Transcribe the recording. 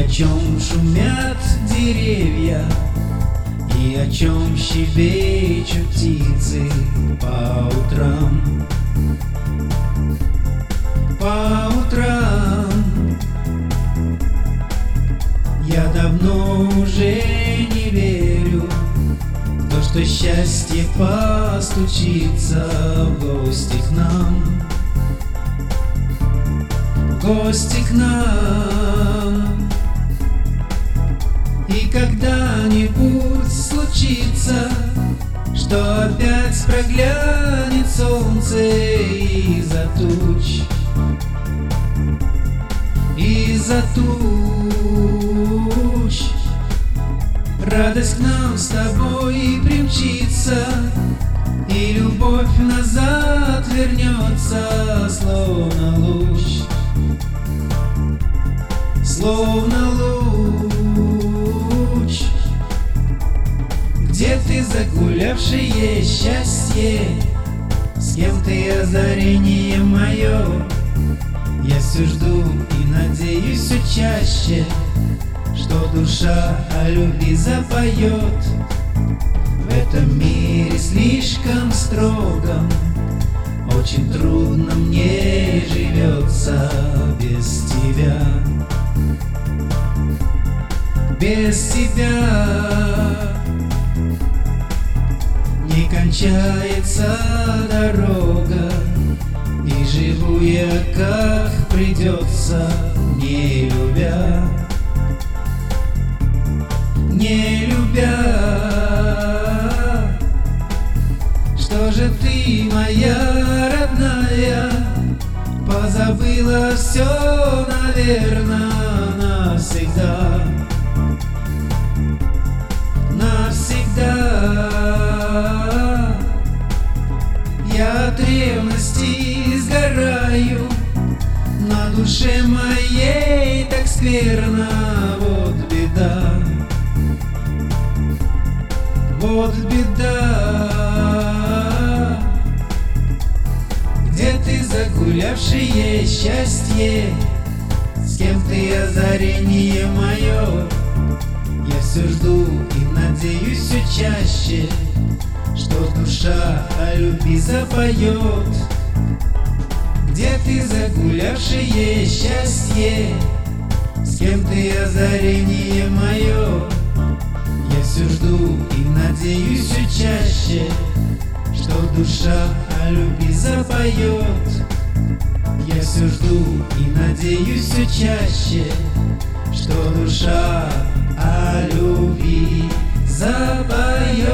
чем шумят деревья, и о чем щебечут птицы по утрам. По утрам я давно уже не верю в то, что счастье постучится в гости к нам. В гости к нам. И когда-нибудь случится, что опять проглянет солнце из-за туч, из-за туч. Радость к нам с тобой примчится, и любовь назад вернется, словно луч, словно луч. Где ты, загулявшее счастье? С кем ты, озарение мое? Я все жду и надеюсь все чаще, что душа о любви запоет. В этом мире слишком строгом очень трудно мне живется без тебя. Без тебя не кончается дорога, и живу я как придется, не любя, не любя. Что же ты, моя родная, позабыла все, наверное, навсегда, навсегда. Я от ревности сгораю, на душе моей так скверно, вот беда, вот беда. Где ты, загулявшее счастье? С кем ты, озарение мое? Я все жду и надеюсь все чаще, что душа о любви запоет. Где ты, загулявшее счастье? С кем ты, озарение мое? Я все жду и надеюсь все чаще, что душа о любви запоет. Я все жду и надеюсь все чаще, что душа о любви запоет.